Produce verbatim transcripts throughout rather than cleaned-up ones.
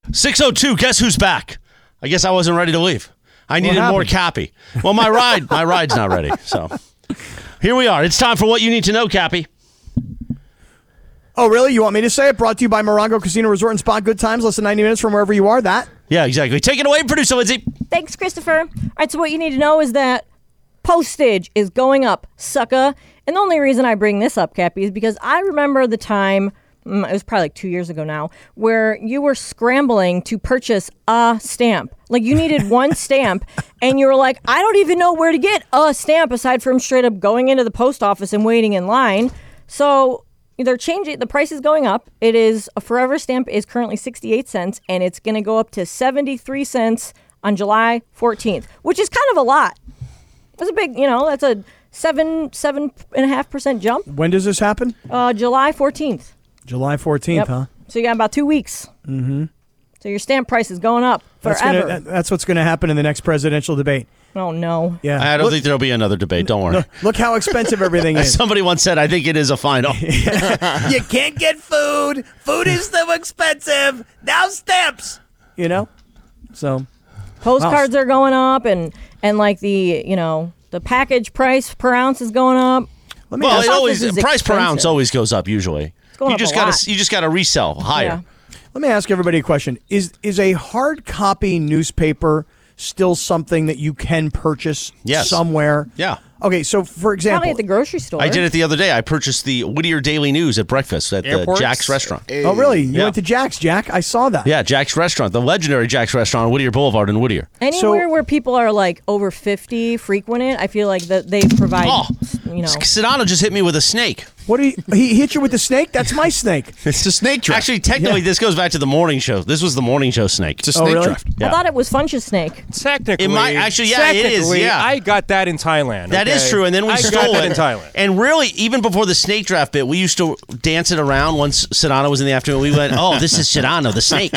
six oh two, guess who's back? I guess I wasn't ready to leave. I needed more Cappy. Well, my ride, my ride's not ready. So here we are. It's time for What You Need to Know, Cappy. Oh, really? You want me to say it? Brought to you by Morongo Casino Resort and Spa. Good times, less than ninety minutes from wherever you are. That? Yeah, exactly. Take it away, producer Lindsay. Thanks, Christopher. All right, so what you need to know is that postage is going up, sucker. And the only reason I bring this up, Cappy, is because I remember the time, it was probably like two years ago now, where you were scrambling to purchase a stamp. Like, you needed one stamp, and you were like, I don't even know where to get a stamp aside from straight up going into the post office and waiting in line. So they're changing, the price is going up. It is, a Forever stamp is currently sixty-eight cents, and it's going to go up to seventy-three cents on July fourteenth, which is kind of a lot. That's a big, you know, that's a seven, seven and a half percent jump. When does this happen? Uh, July fourteenth. July fourteenth, yep. Huh? So you got about two weeks. Mm-hmm. So your stamp price is going up forever. That's, gonna, that's what's going to happen in the next presidential debate. Oh, no. Yeah. I don't look, think there'll be another debate. Don't worry. Look, look how expensive everything is. Somebody once said, I think it is a final. You can't get food. Food is so expensive. Now stamps. You know? So. Postcards wow. are going up, and, and like the, you know, the package price per ounce is going up. Let me well, ask, it always price expensive. per ounce always goes up usually. It's going you up just a gotta lot. you just gotta resell higher. Yeah. Let me ask everybody a question. Is is a hard copy newspaper still something that you can purchase yes. somewhere? Yeah. Okay, so for example, probably at the grocery store. I did it the other day. I purchased the Whittier Daily News at breakfast at Airports? the Jack's restaurant. Oh, really? You yeah. went to Jack's, Jack? I saw that. Yeah, Jack's restaurant, the legendary Jack's restaurant on Whittier Boulevard in Whittier. Anywhere So- where people are like over fifty frequent it, I feel like that they provide, Oh, you know. Sedano just hit me with a snake. What do you, he hit you with the snake? That's my snake. It's a snake draft. Actually, technically, Yeah. this goes back to the morning show. This was the morning show snake. It's a Oh, snake really? draft. Yeah. I thought it was Funch's snake. Technically, It might- actually, yeah, it is, technically, yeah. I got that in Thailand. That is okay? true, and then we I stole got that it. in Thailand. And really, even before the snake draft bit, we used to dance it around. Once Sedano was in the afternoon, we went, "Oh, this is Sedano, the snake."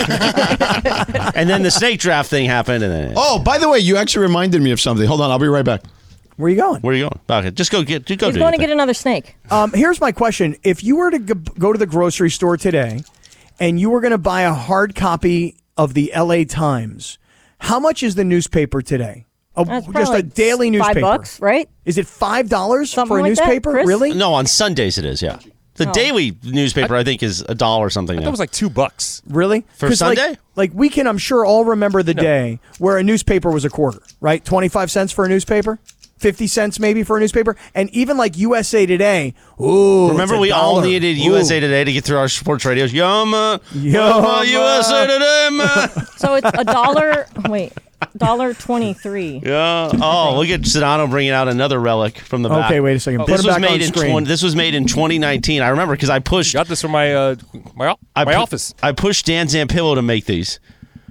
And then the snake draft thing happened, and then Oh, by the way, you actually reminded me of something. Hold on, I'll be right back. Where are you going? where are you going? Okay, just go get. Just go He's do going to your get thing. another snake. Um, here's my question. If you were to g- go to the grocery store today and you were going to buy a hard copy of the L A Times, how much is the newspaper today? A, That's just probably a daily like newspaper. Five bucks, right? Is it five dollars Something for a like that, newspaper? Chris? Really? No, on Sundays it is. Yeah, the Oh. daily newspaper I think is a dollar or something. That now. was like two bucks. Really? For 'Cause, like- Sunday? Like, we can, I'm sure, all remember the day where a newspaper was a quarter, right? twenty-five cents for a newspaper? fifty cents maybe for a newspaper? And even like U S A Today, ooh, Remember, it's a we all dollar. needed U S A Ooh. Today to get through our sports radios. Yama, Yama. U S A Today, ma. So it's a dollar. Wait, dollar twenty-three. Yeah. Oh, look at Sedano bringing out another relic from the back. Okay, wait a second. Put This it was back made on in screen. twenty, This was made in twenty nineteen. I remember because I pushed. Got this from my uh, my I my pu- office. I pushed Dan Zampillo to make these.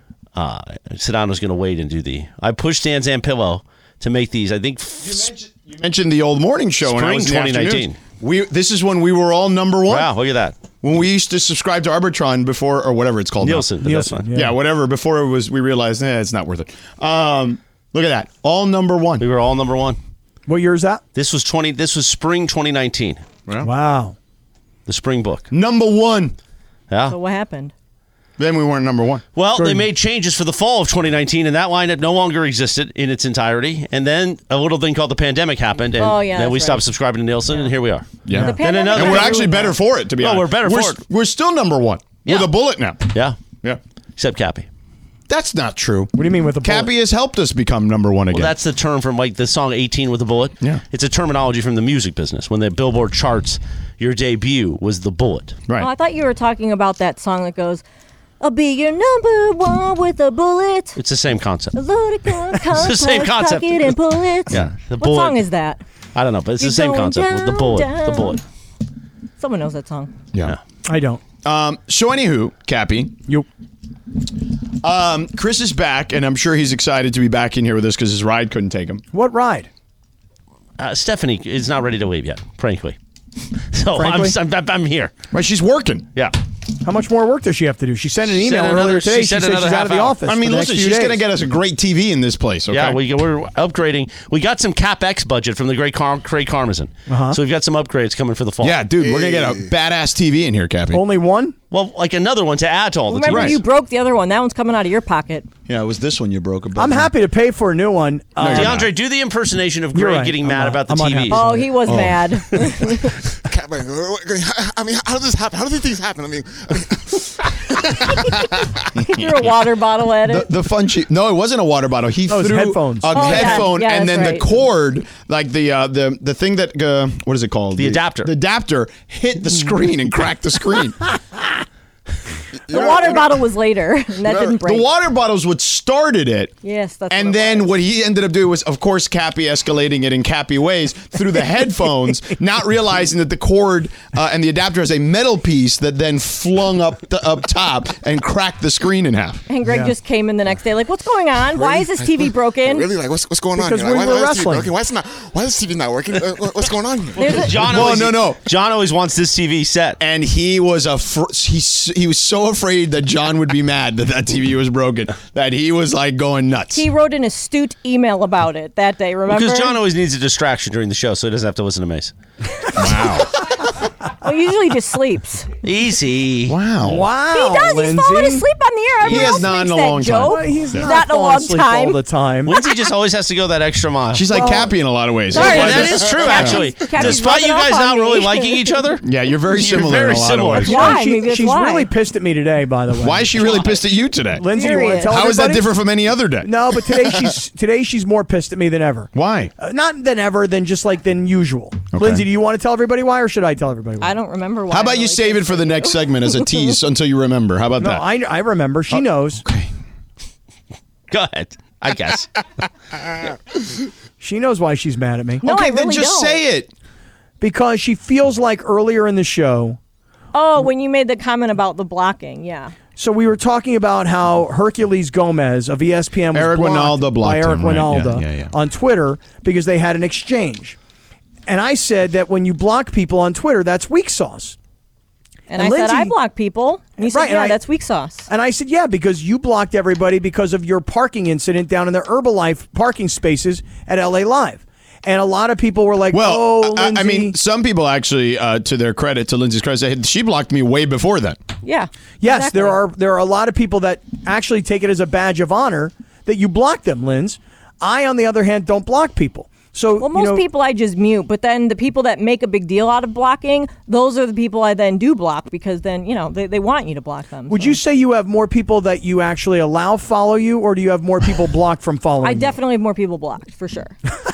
Uh, Sedano's going to wait and do the. I pushed Dan Zampillo to make these. I think. You mentioned, you mentioned the old morning show when I Spring was in the twenty nineteen. afternoons. We this is when we were all number one. Wow, look at that. When we used to subscribe to Arbitron before or whatever it's called. now. Nielsen. but that's Nielsen, fine. yeah. Yeah, whatever. Before it was, we realized, eh, it's not worth it. Um, look at that, all number one. We were all number one. What year is that? This was twenty. This was spring twenty nineteen. Wow. The spring book. Number one. Yeah. So what happened? Then we weren't number one. Well, they Jordan. made changes for the fall of twenty nineteen, and that lineup no longer existed in its entirety. And then a little thing called the pandemic happened, and Oh, yeah, then we that's stopped right. subscribing to Nielsen, and here we are. Yeah. The Then pandemic another- And we're really actually better bad. for it, to be No, honest. we're better we're, for s- it. We're still number one Yeah. with a bullet now. Yeah. Yeah. Except Cappy. That's not true. What do you mean with the bullet? Cappy has helped us become number one again. Well, that's the term from like the song eighteen with a bullet. Yeah. It's a terminology from the music business. When the Billboard charts, your debut was the bullet. right. Oh, I thought you were talking about that song that goes, "I'll be your number one with a bullet." It's the same concept. A loaded gun, the same cock concept. it and pull it. Yeah, the What bullet. song is that? I don't know, but it's You're the same going concept. the down, bullet. down. The bullet. Someone knows that song. yeah. I don't. Um, so anywho, Cappy, You. um, Chris is back, and I'm sure he's excited to be back in here with us because his ride couldn't take him. What ride? Uh, Stephanie is not ready to leave yet, frankly. So Frankly? I'm, I'm, I'm here. Right? She's working. Yeah. How much more work does she have to do? She sent an She email sent earlier another- today. she She, sent said she's another out of half the hour. office. I mean, for the listen, next few she's going to days. get us a great T V in this place, okay? Yeah, we, we're upgrading. We got some CapEx budget from the great Car- Craig Karmazin. Uh-huh. So we've got some upgrades coming for the fall. Yeah, dude, we're going to get a badass T V in here, Cappy. Only one? Well, like another one to add to all the Remember, T Vs. you broke the other one. That one's coming out of your pocket. Yeah, it was this one you broke. Above I'm happy to pay for a new one. Uh, DeAndre, do the impersonation of You're Greg right. getting I'm mad not- about the I'm T Vs. unhappy. Oh, he was mad. I mean, how does this happen? How do these things happen? I mean, He threw a water bottle at The, it. the fun sheet. No, it wasn't a water bottle. He Oh, it was threw headphones. a Oh, yeah. headphone, Yeah, and that's then the right. cord, like the uh, the the thing that uh, what is it called? The adapter. The adapter hit the screen and cracked the screen. The water bottle was later, and that didn't break. The water bottles what started it. Yes, that's And what it then was. what he ended up doing was, of course, Cappy escalating it in Cappy ways through the headphones, not realizing that the cord uh, and the adapter is a metal piece that then flung up the, up top and cracked the screen in half. And Greg Yeah. just came in the next day, like, "What's going on? Why is this T V broken?" really? Like, what's what's going on? Because here? we Like, were why, why is T V wrestling. broken? Why is it not? Why is this T V not working? Uh, what- what's going on here? There's a- John Well, always, no, no. John always wants this T V set. And he was a fr- he s- he was so afraid that John would be mad that that T V was broken that he was like going nuts. He wrote an astute email about it that day. Remember? Because John always needs a distraction during the show, so he doesn't have to listen to Mace. Wow. well, usually just sleeps. Easy. Wow. Wow, He does. Lindsay. He's falling asleep on the air. Everyone has else not makes in a that long time. joke. Well, he's Not not, in a falling long asleep time. all the time. Lindsay just always has to go that extra mile. She's like Well- Cappy in a lot of ways. Sorry, Yeah, That's why that this- is true, actually. Cappy's Despite you rubbing guys off not on really me. liking each other, Yeah, you're very You're similar very in a lot similar. of ways. You know, Why? she- Maybe that's she's why. really pissed at me today, by the way. Why is she really pissed at you today? Lindsay, you want to Serious. tell How is that everybody? different from any other day? No, but today she's today she's more pissed at me than ever. Why? Uh, not than ever, than just like than usual. Okay. Lindsay, do you want to tell everybody why, or should I tell everybody why? I don't remember why. How I about you really save did. it for the next segment as a tease until you remember? How about No, that? I, I remember. She knows. Okay. go ahead. I guess. She knows why she's mad at me. No, okay, I then really just don't. say it. Because she feels like earlier in the show. Oh, when you made the comment about the blocking, yeah. So we were talking about how Hercules Gomez of E S P N was Eric blocked Winalda blocked by Eric him, right. Yeah, Winalda yeah, yeah. on Twitter because they had an exchange. And I said that when you block people on Twitter, that's weak sauce. And, And I said, Lindsay- I block people. And you said, Right, and yeah, I- that's weak sauce. And I said, yeah, because you blocked everybody because of your parking incident down in the Herbalife parking spaces at L A Live. And a lot of people were like, Well, oh, I, I Lindsay. mean, some people actually, uh, to their credit, to Lindsay's credit, said she blocked me way before that. Yeah. Yes, exactly. there are there are a lot of people that actually take it as a badge of honor that you block them, Linz. I, on the other hand, don't block people. So Well, you most know, people I just mute, but then the people that make a big deal out of blocking, those are the people I then do block because then, you know, they, they want you to block them. would so. you say you have more people that you actually allow follow you, or do you have more people blocked from following I you? definitely have more people blocked, for sure.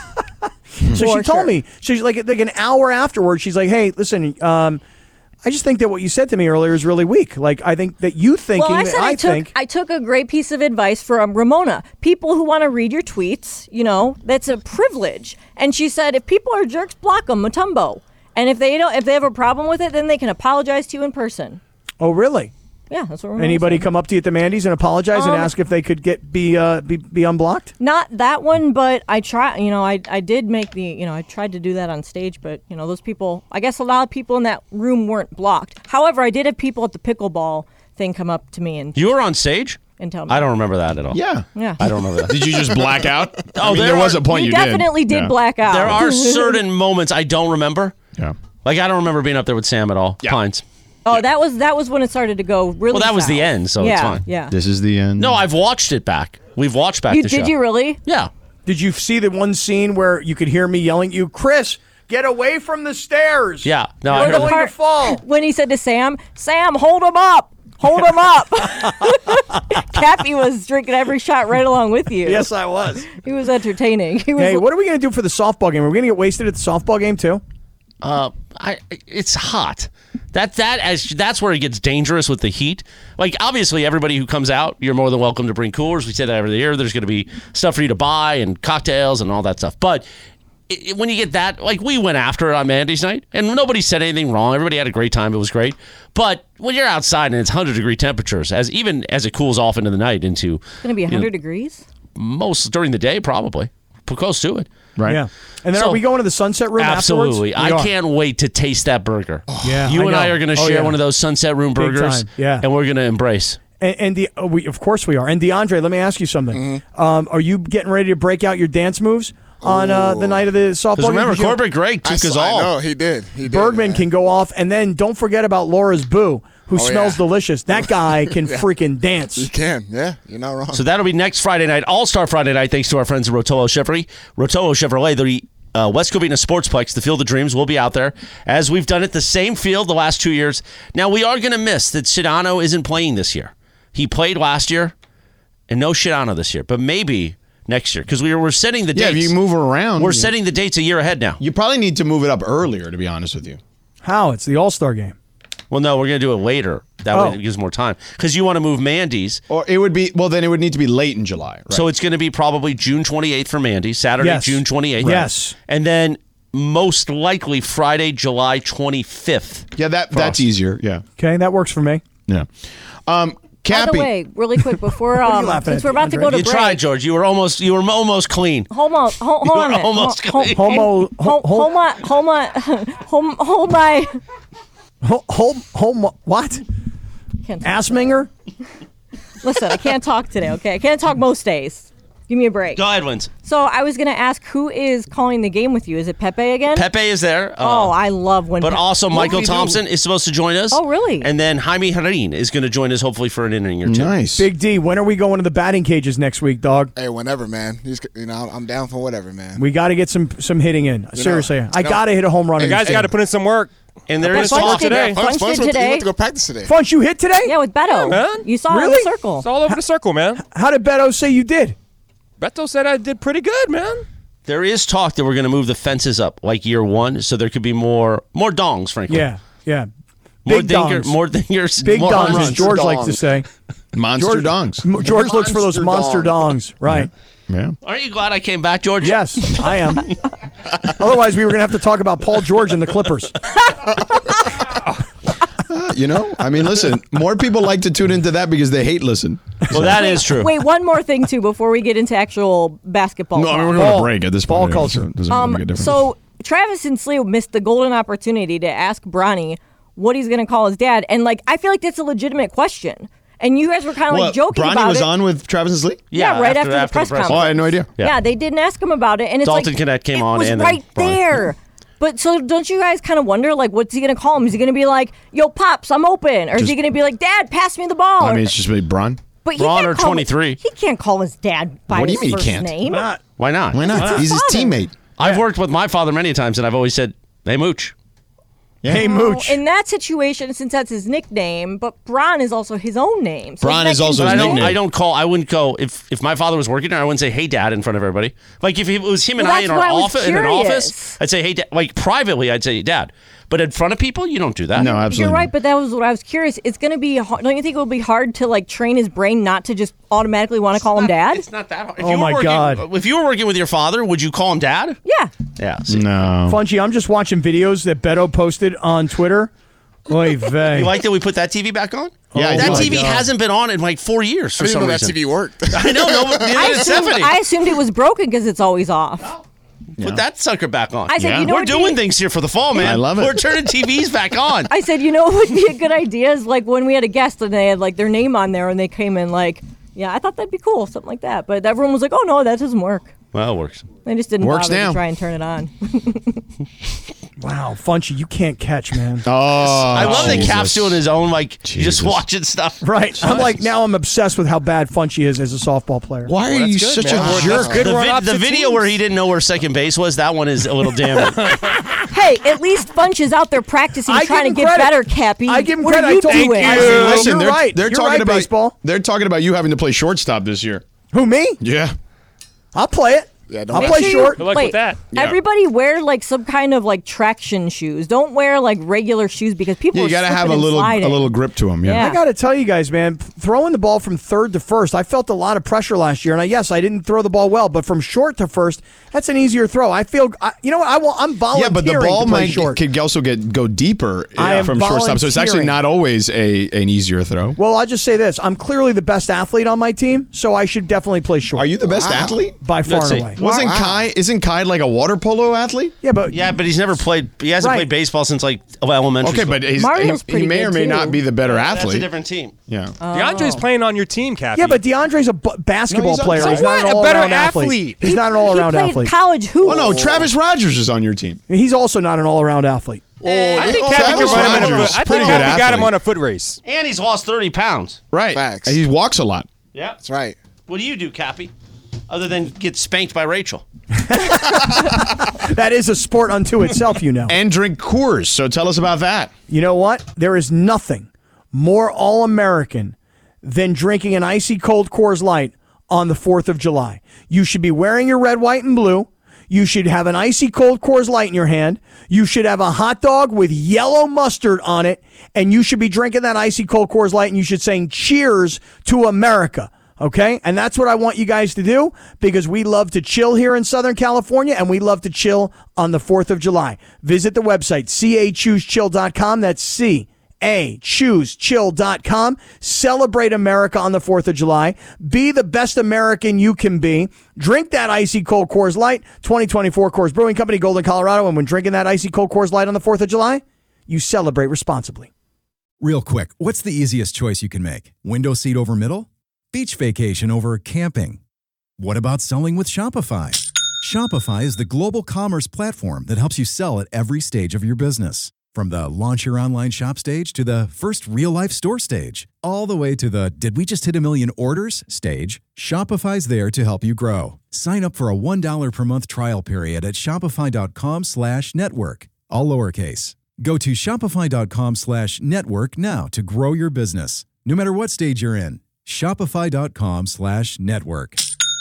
So For she told sure. me, she's like, like an hour afterwards, she's like, hey, listen, um, I just think that what you said to me earlier is really weak. Like, I think that you thinking Well, I that said I, I took think. I took a great piece of advice from Ramona. People who want to read your tweets, you know, that's a privilege. And she said, if people are jerks, block them, Matumbo. And if they don't, if they have a problem with it, then they can apologize to you in person. Oh, really? Yeah, that's what Ramona Anybody said. come up to you at the Mandy's and apologize and Um, ask if they could get be uh, be, be unblocked? Not that one, but I try. You know, I I did make the. You know, I tried to do that on stage, but you know, those people. I guess a lot of people in that room weren't blocked. However, I did have people at the pickleball thing come up to me and You were on stage? and tell me. I don't remember that at all. Yeah. Yeah. I don't remember that. Did you just black out? I mean, there there was are- a point You you, definitely did Yeah. black out. There are certain moments I don't remember. Yeah. Like, I don't remember being up there with Sam at all. Yeah. Pines. Oh, that was that was when it started to go really. Well, that was the south. end, so yeah, it's fine. Yeah. This is the end. No, I've watched it back. We've watched back You the did show. you really? Yeah. Did you see the one scene where you could hear me yelling at you, Chris, get away from the stairs? Yeah. No, You're I heard going that. to fall. When he said to Sam, "Sam, hold him up, hold him up." Cappy was drinking every shot right along with you. Yes, I was. He was entertaining. He was. Hey, what are we going to do for the softball game? Are we going to get wasted at the softball game too? Uh, I it's hot. That that as that's where it gets dangerous with the heat. Like, obviously, everybody who comes out, you're more than welcome to bring coolers. We say that every year. There's going to be stuff for you to buy and cocktails and all that stuff. But it, it- when you get that, like, we went after it on Mandy's night, and nobody said anything wrong. Everybody had a great time. It was great. But when you're outside and it's one hundred degree temperatures, as even as it cools off into the night, into It's going to be one you know, hundred degrees. most during the day, probably close to it. Right. Yeah. And then So- are we going to the sunset room Absolutely. afterwards? I We are. can't wait to taste that burger. Yeah, You I and I know. are going to Oh, share yeah. one of those Sunset Room Big burgers. time, yeah. And we're going to embrace. And, and the oh, we of course we are. And DeAndre, let me ask you something. Mm-hmm. Um, are you getting ready to break out your dance moves? on uh, the night of the softball Because game. remember, 'Cause, you know, Corbett Gregg I, took us saw, I all. know he did. He did. Bergman man. can go off, and then don't forget about Laura's boo, who Oh, smells yeah. delicious. That guy can freaking He dance. can. Yeah, you're not wrong. So that'll be next Friday night, All Star Friday night. Thanks to our friends at Rotolo Chevrolet. Rotolo Chevrolet, the uh, West Covina Sportsplex, the Field of Dreams, will be out there as we've done it the same field the last two years. Now we are going to miss that Shidano isn't playing this year. He played last year, and no Shidano this year, but maybe next year because we were we're setting the Yeah, dates. if you move around, we're you- setting the dates a year ahead now. You probably need to move it up earlier, to be honest with you. How? It's the All Star game. Well, no, we're going to do it later. That Oh. way it gives more time because you want to move Mandy's. Or it would be well, then it would need to be late in July. Right? So it's going to be probably June twenty-eighth for Mandy, Saturday, Yes. June twenty-eighth. Yes. And then most likely Friday, July twenty-fifth. yeah, that that's easier. Yeah, Okay, that works for me. yeah. Um, By Cappy, the way, really quick before are you um, laughing since at, we're about to Andre? go to You break. tried, George. You were almost you were almost clean. Hold on, hold, hold You on a were minute. almost Hold- clean. Homo, hold, ho, hold my, hold my, hold, hold my. ho, ho, ho, what? Can't talk. Assminger? Listen, I can't talk today. Okay, I can't talk most days. Give me a break. Go ahead, Wins. So I was gonna ask, who is calling the game with you? Is it Pepe again? Pepe is there. uh, Oh, I love when. but Pe- also What Michael did he do? Thompson is supposed to join us. Oh, really? And then Jaime Harin is going to join us hopefully for an inning or two. nice. Big D, when are we going to the batting cages next week, dog? hey, whenever, man. He's, you know, I'm down for whatever, man. We got to get some some hitting in. Seriously, I you know, got to hit a home run. Hey, in You this guys game. got to put in some work. And there But is Funch talk did today. it. Funch, Funch Funch did went to, he today. went to go practice today. Funch, you hit today? Yeah, with Beto. man. You saw it Really? in the circle. It's all over the circle, man. How did Beto say you did? Beto said I did pretty good, man. There is talk that we're going to move the fences up like year one, so there could be more more dongs, frankly. Yeah, yeah. More Big dinger, dongs. more dingers, Big more dongs, home as runs. George likes dongs. to say. Monster George, dongs. M- George looks for those monster Monster dongs. Right. Yeah. Aren't you glad I came back, George? Yes, I am. Otherwise, we were going to have to talk about Paul George and the Clippers. You know, I mean, listen, more people like to tune into that because they hate listen. Well, that is true. Wait, one more thing too before we get into actual basketball. No, I mean, we're talk. going to Ball- break at this ball point. culture. It doesn't Um, make a difference. so Travis and Slee missed the golden opportunity to ask Bronny what he's going to call his dad, and like I feel like that's a legitimate question. And you guys were kind of like What, joking Bronny about was it. on with Travis and Slee? Yeah, right after the press Oh, conference. I had no idea. Yeah. they didn't ask him about it, and it's Dalton like Knecht came it on was and then right Bronny. there. But so don't you guys kind of wonder like what's he gonna call him? Is he gonna be like, "Yo, pops, I'm open," or is he Just- gonna be like, "Dad, pass me the ball"? I Or- mean, it's just really Bron. but he Braun can't or call- twenty-three. He can't call his dad by What do his you mean he first can't? name. Why not? Why not? He's his father. teammate. I've worked with my father many times, and I've always said, "Hey, Mooch." Hey, Well, Mooch. in that situation, since that's his nickname, but Bron is also his own name. So Bron isn't is that also But his I don't. nickname. I don't call. I wouldn't go if if my father was working there. I wouldn't say, "Hey, Dad," in front of everybody. Like if it was him and Well, I in that's our why I was office in an curious. office, I'd say, "Hey, Dad." Like privately, I'd say, "Dad." But in front of people, you don't do that. No, absolutely. You're right, not. but that was what I was curious. It's going to be. hard- Don't you think it will be hard to like train his brain not to just automatically want to call him dad? It's not that hard. If Oh you were my working- God. If you were working with your father, would you call him Dad? Yeah. Yeah. See. No. Funchy, I'm just watching videos that Beto posted on Twitter. Oy vey. You like that we put that T V back on? Yeah, I that do. T V Oh my God. hasn't been on in like four years for I didn't some know that reason. T V worked. I know, no, but neither I did assumed, Stephanie. I assumed it was broken because it's always off. Put that sucker back on. I said, Yeah. you know, We're what'd doing be- things here for the fall, man. I love it. We're turning T Vs back on. I said, you know what would be a good idea is like when we had a guest and they had like their name on there and they came in like, yeah, I thought that'd be cool, something like that. But everyone was like, oh no, that doesn't work. Well, it works. They just didn't Works bother now. to try and turn it on. Wow, Funchy, you can't catch, man. Oh, I love that Jesus. Cap's doing his own, like, you just Jesus. watching stuff. Right. I'm like, now I'm obsessed with how bad Funchy is as a softball player. Why are Well, you that's good, such man. a Well, jerk? that's good. The, We're on vid- the opposite video teams. where he didn't know where second base was, that one is a little damning. Hey, at least Funch is out there practicing, I give trying to him get credit. better, Cappy. I give him what credit. Are I you told doing? you. I I mean, said, listen, you're they're, right. they're You're talking right, about baseball. They're talking about you having to play shortstop this year. Who, me? Yeah. I'll play it. Yeah, don't I'll make play Make sure short. you- Good luck wait, with that. Yeah. Everybody wear like some kind of like traction shoes. Don't wear like regular shoes because people Yeah, are you got to have a slipping and little a sliding. little grip to them. Yeah. Yeah. I got to tell you guys, man, throwing the ball from third to first, I felt a lot of pressure last year. And I, yes, I didn't throw the ball well, but from short to first, that's an easier throw. I feel, I, you know what? I will, I'm Yeah, volunteering but the ball to play might short. could also get go deeper I uh, am from shortstop, so it's actually volunteering. not always a an easier throw. Well, I'll just say this: I'm clearly the best athlete on my team, so I should definitely play short. Are you the best Wow. athlete? by far Let's and see. away? Wasn't Kai? Isn't Kai like a water polo athlete? Yeah, but Yeah, but he's never played. He hasn't Right. played baseball since like elementary. Okay, school. but he's, Mario's he, he pretty may or good, may too. not be the better That's a athlete. different team. Yeah. DeAndre's playing on your team, Cappy. yeah, but DeAndre's a b- basketball No, he's player. outside. He's not So an what? A better all-around athlete. athlete. He's not an all-around he played athlete. college hoop. Oh no, Travis Rogers is on your team. He's also not an all-around athlete. I think Oh, Cappy Travis can run him in a Rogers, foot. I pretty think good Cappy got him athlete. on a foot race. And he's lost thirty pounds. Right. Facts. He walks a lot. Yeah. That's right. What do you do, Cappy? Other than get spanked by Rachel. That is a sport unto itself, you know. And drink Coors. So tell us about that. You know what? There is nothing more all-American than drinking an icy cold Coors Light on the fourth of July. You should be wearing your red, white, and blue. You should have an icy cold Coors Light in your hand. You should have a hot dog with yellow mustard on it. And you should be drinking that icy cold Coors Light, and you should sing cheers to America. Okay? And that's what I want you guys to do, because we love to chill here in Southern California, and we love to chill on the fourth of July. Visit the website, c a choose chill dot com. That's C A choose chill dot com. Celebrate America on the fourth of July. Be the best American you can be. Drink that icy cold Coors Light. twenty twenty-four Coors Brewing Company, Golden, Colorado. And when drinking that icy cold Coors Light on the fourth of July, you celebrate responsibly. Real quick, what's the easiest choice you can make? Window seat over middle? Beach vacation over camping? What about selling with Shopify? Shopify is the global commerce platform that helps you sell at every stage of your business. From the launch your online shop stage to the first real-life store stage, all the way to the did we just hit a million orders stage, Shopify's there to help you grow. Sign up for a one dollar per month trial period at shopify.com slash network, all lowercase. Go to shopify.com slash network now to grow your business, no matter what stage you're in. Shopify.com slash network.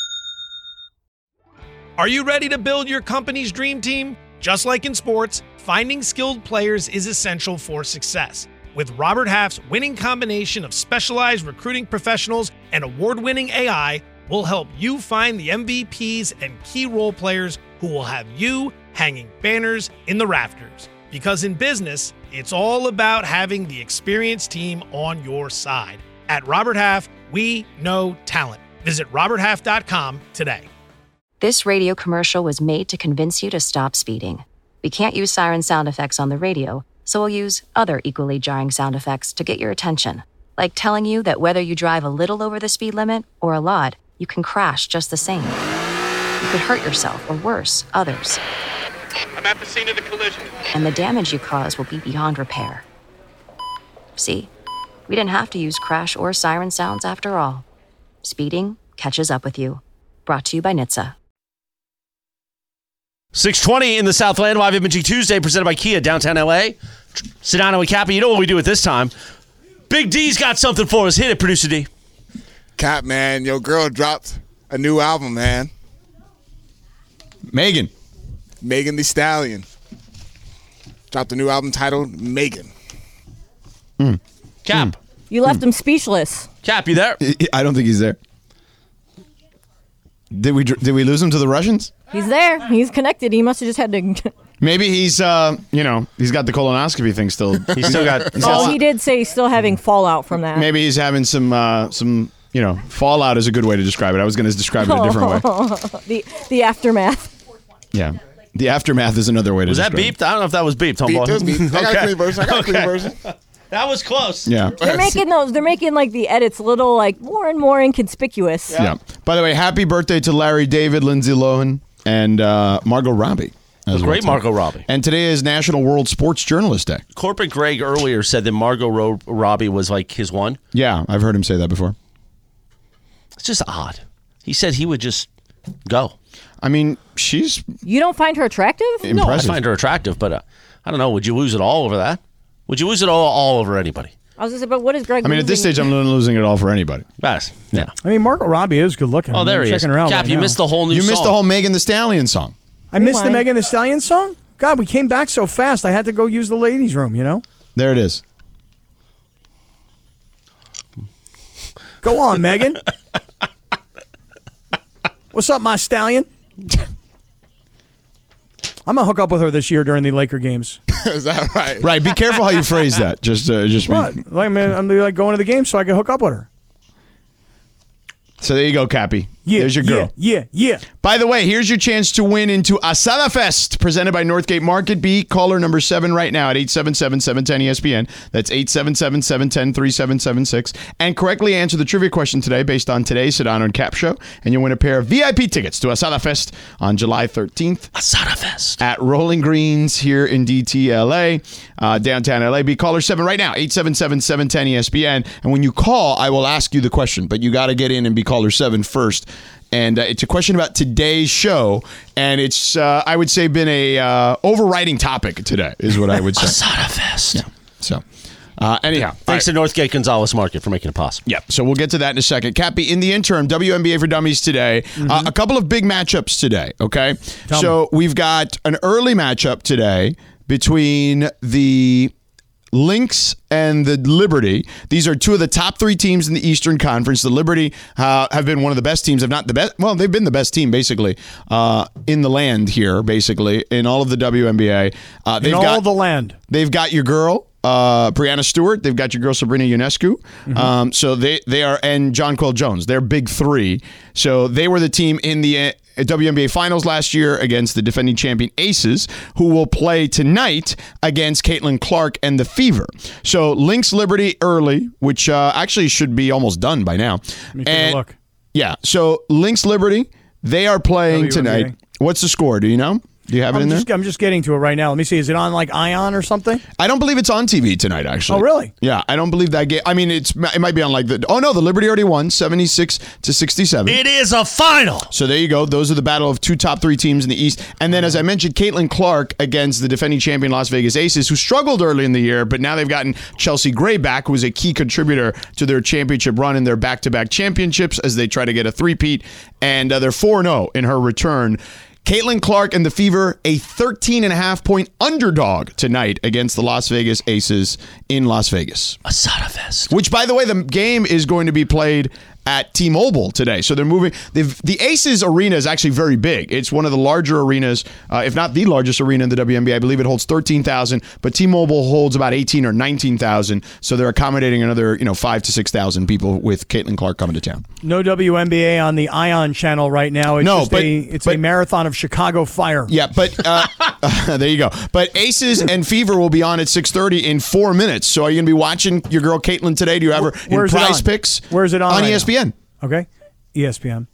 Are you ready to build your company's dream team? Just like in sports, finding skilled players is essential for success. With Robert Half's winning combination of specialized recruiting professionals and award-winning A I, we'll help you find the M V Ps and key role players who will have you hanging banners in the rafters. Because in business, it's all about having the experienced team on your side. At Robert Half, we know talent. Visit robert half dot com today. This radio commercial was made to convince you to stop speeding. We can't use siren sound effects on the radio, so we'll use other equally jarring sound effects to get your attention. Like telling you that whether you drive a little over the speed limit or a lot, you can crash just the same. You could hurt yourself or worse, others. I'm at the scene of the collision. And the damage you cause will be beyond repair. See? We didn't have to use crash or siren sounds after all. Speeding catches up with you. Brought to you by N H T S A. six twenty in the Southland, Live Imaging Tuesday, presented by Kia, downtown L A. Sedano and Cappy, you know what we do at this time. Big D's got something for us. Hit it, Producer D. Cap, man, your girl dropped a new album, man. Megan. Megan Thee Stallion. Dropped a new album titled Megan. Cap. You left him speechless. Cap, you there? I don't think he's there. Did we did we lose him to the Russians? He's there. He's connected. He must have just had to. Maybe he's uh you know he's got the colonoscopy thing still. He's still got. he's Oh, got- he did say he's still having fallout from that. Maybe he's having some uh some you know fallout is a good way to describe it. I was going to describe it a different way. the the aftermath. Yeah, the aftermath is another way to. was that describe it. beeped? I don't know if that was beeped, homeboy. Beat this beat. I got a Okay. clean version. I got a clean Okay. version. That was close. Yeah. They're making those. They're making like the edits a little like more and more inconspicuous. Yeah. By the way, happy birthday to Larry David, Lindsay Lohan, and uh, Margot Robbie. as well, Great too. Margot Robbie. And today is National World Sports Journalist Day. Corporate Greg earlier said that Margot Ro- Robbie was like his one. Yeah, I've heard him say that before. It's just odd. He said he would just go. I mean, she's You don't find her attractive? impressive. No, I find her attractive, but uh, I don't know. Would you lose it all over that? Would you lose it all, all over anybody? I was gonna say, but what is Greg? I mean, at this losing? stage, I'm not losing it all for anybody. Yes. Yeah. I mean, Margot Robbie is good looking. Oh, there I'm he is. checking her out Cap, right you now. missed the whole new You song. missed the whole Megan Thee Stallion song. I missed the Rewind. Megan Thee Stallion song. God, we came back so fast. I had to go use the ladies' room. You know. There it is. Go on, Megan. What's up, my stallion? I'm gonna hook up with her this year during the Laker games. Is that right? Right. Be careful how you phrase that. Just, uh, just. Be, What? Like, man, I'm like going to the game so I can hook up with her. So there you go, Cappy. Yeah, There's your girl. Yeah, yeah, yeah. By the way, here's your chance to win into Asada Fest, presented by Northgate Market. Be caller number seven right now at eight seven seven, seven one zero, E S P N. That's eight seven seven, seven one zero, three seven seven six. And correctly answer the trivia question today based on today's Sedano and Cap show. And you'll win a pair of V I P tickets to Asada Fest on July thirteenth. Asada Fest. At Rolling Greens here in D T L A, uh, downtown L A. Be caller seven right now, eight seven seven, seven one zero, E S P N. And when you call, I will ask you the question, but you got to get in and be caller seven first. And uh, it's a question about today's show, and it's, uh, I would say, been a uh, overriding topic today, is what I would say. Asada Fest. Yeah. So, uh, anyhow. Thanks right. to Northgate Gonzalez Market for making it possible. Yeah, so we'll get to that in a second. Cappy, in the interim, W N B A for Dummies today. Mm-hmm. Uh, a couple of big matchups today, okay? Tell so me. we've got an early matchup today between the Lynx and the Liberty. These are two of the top three teams in the Eastern Conference. The Liberty uh, have been one of the best teams, if not the best. Well, they've been the best team, basically, uh, in the land here, basically, in all of the W N B A. Uh, they've In all got, the land. They've got your girl, uh, Brianna Stewart. They've got your girl, Sabrina Ionescu. Mm-hmm. Um, so they, they are, and John Quill Jones. They're big three. So they were the team in the uh, W N B A Finals last year against the defending champion Aces, who will play tonight against Caitlin Clark and the Fever. So Lynx Liberty early, which uh, actually should be almost done by now. Let me take and, a look. Yeah, so Lynx Liberty, they are playing W N B A. tonight. What's the score? Do you know? Do you have it I'm in just, there? I'm just getting to it right now. Let me see. Is it on like Ion or something? I don't believe it's on T V tonight, actually. Oh, really? Yeah, I don't believe that game. I mean, it's it might be on like the. Oh no, the Liberty already won, seventy-six to sixty-seven. It is a final. So there you go. Those are the battle of two top three teams in the East. And then, as I mentioned, Caitlin Clark against the defending champion Las Vegas Aces, who struggled early in the year, but now they've gotten Chelsea Gray back, who was a key contributor to their championship run in their back-to-back championships as they try to get a three-peat. And uh, they're four and oh in her return. Caitlin Clark and the Fever, a thirteen and a half point underdog tonight against the Las Vegas Aces in Las Vegas. Asada Fest. Which, by the way, the game is going to be played at T-Mobile today. So they're moving. They've, the Aces arena is actually very big. It's one of the larger arenas, uh, if not the largest arena in the W N B A. I believe it holds thirteen thousand, but T-Mobile holds about eighteen or nineteen thousand. So they're accommodating another, you know, five to six thousand people with Caitlin Clark coming to town. No W N B A on the Ion channel right now. It's No, just but- a, it's but- a marathon of Chicago Fire. Yeah, but uh, uh, there you go. But Aces and Fever will be on at six thirty in four minutes. So are you going to be watching your girl Caitlin today? Do you have her in Where's it Prize on? Picks? Where's it on On right E S P N. Okay. E S P N.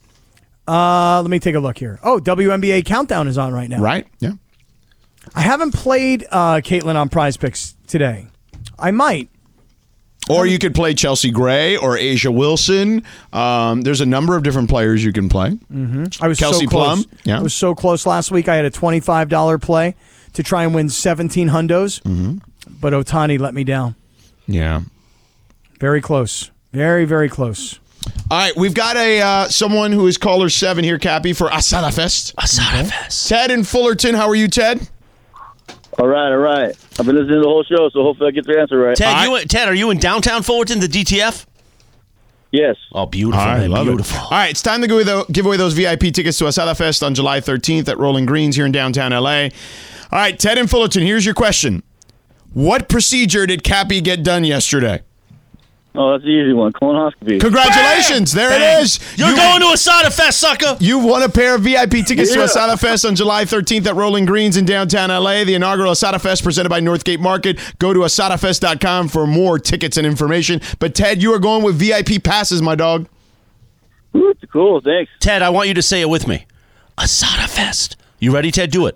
Uh, let me take a look here. Oh, W N B A Countdown is on right now. Right? Yeah. I haven't played uh, Caitlin on Prize Picks today. I might. Or you could play Chelsea Gray or Asia Wilson. Um, there's a number of different players you can play. Mm-hmm. I was Kelsey so close. Plum. Yeah. I was so close last week. I had a twenty-five dollars play to try and win seventeen hundos, Mm-hmm. but Otani let me down. Yeah. Very close. Very, very close. All right, we've got a uh, someone who is caller seven here, Cappy, for Asada Fest. Asada Fest. Ted in Fullerton, how are you, Ted? All right, all right. I've been listening to the whole show, so hopefully I get the answer right. Ted, you, Ted, are you in downtown Fullerton, the D T F? Yes. Oh, beautiful, I man, love beautiful. it. All right, it's time to give away, the, give away those V I P tickets to Asada Fest on July thirteenth at Rolling Greens here in downtown L A. All right, Ted in Fullerton, here's your question. What procedure did Cappy get done yesterday? Oh, that's the easy one. Colonoscopy. Congratulations. There Bang. it is. You're You- going to Asada Fest, sucker. You've won a pair of V I P tickets Yeah. to Asada Fest on July thirteenth at Rolling Greens in downtown L A. The inaugural Asada Fest presented by Northgate Market. Go to asada fest dot com for more tickets and information. But, Ted, you are going with V I P passes, my dog. Ooh, cool, thanks. Ted, I want you to say it with me. Asada Fest. You ready, Ted? Do it.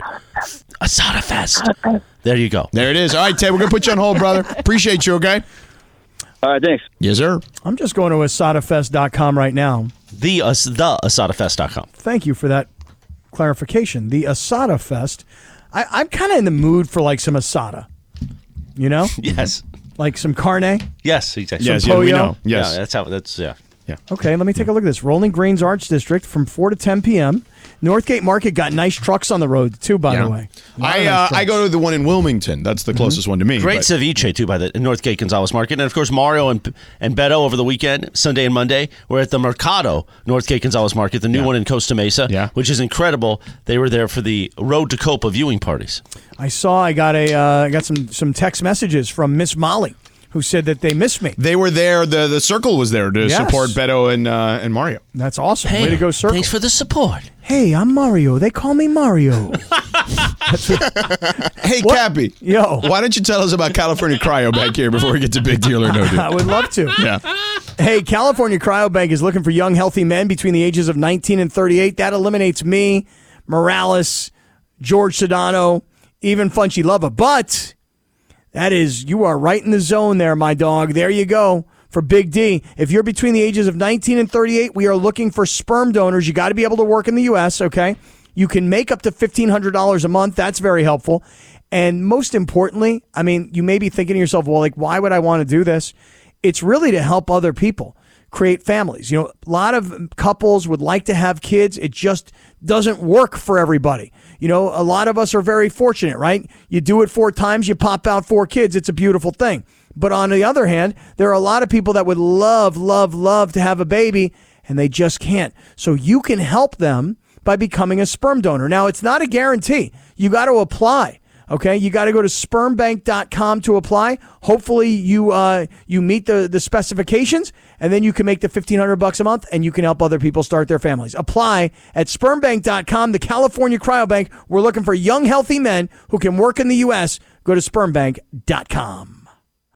Asada Fest. There you go. There it is. All right, Ted, we're going to put you on hold, brother. Appreciate you, okay? All right, thanks. Yes, sir. I'm just going to asada fest dot com right now. The, uh, the asada fest dot com. Thank you for that clarification. The Asada Fest. I, I'm kind of in the mood for like some asada. You know? Yes. Like some carne. Yes, exactly. Yes, Some yes, we pollo. know. Yes. Yeah, that's how, that's, yeah. Okay, let me take a look at this. Rolling Greens Arts District from four to ten p.m. Northgate Market got nice trucks on the road, too, by Yeah. the way. A lot I of nice uh, I trucks. go to the one in Wilmington. That's the closest one to me. Great but- ceviche, too, by the Northgate Gonzalez Market. And, of course, Mario and and Beto over the weekend, Sunday and Monday, were at the Mercado Northgate Gonzalez Market, the new Yeah. one in Costa Mesa, Yeah. which is incredible. They were there for the Road to Copa viewing parties. I saw I got a uh, I got some some text messages from Miss Molly, who said that they miss me. They were there. The the circle was there to Yes. support Beto and uh, and Mario. That's awesome. Hey, Way to go, Circle. thanks for the support. Hey, I'm Mario. They call me Mario. Hey, Cappy. Yo. Why don't you tell us about California Cryo back here before we get to Big Deal or No Deal? I would love to. Yeah. Hey, California Cryobank is looking for young, healthy men between the ages of nineteen and thirty-eight. That eliminates me, Morales, George Sedano, even Funchy Lova. But that is, you are right in the zone there, my dog. There you go for Big D. If you're between the ages of nineteen and thirty-eight, we are looking for sperm donors. You got to be able to work in the U S, okay? You can make up to fifteen hundred dollars a month. That's very helpful. And most importantly, I mean, you may be thinking to yourself, well, like, why would I want to do this? It's really to help other people create families. You know, a lot of couples would like to have kids. It just doesn't work for everybody. You know, a lot of us are very fortunate, right? You do it four times, you pop out four kids. It's a beautiful thing. But on the other hand, there are a lot of people that would love, love, love to have a baby, and they just can't. So you can help them by becoming a sperm donor. Now, it's not a guarantee. You got to apply. Okay, you got to go to sperm bank dot com to apply. Hopefully, you uh, you meet the, the specifications, and then you can make the fifteen hundred bucks a month, and you can help other people start their families. Apply at sperm bank dot com. The California Cryobank. We're looking for young, healthy men who can work in the U S. Go to sperm bank dot com.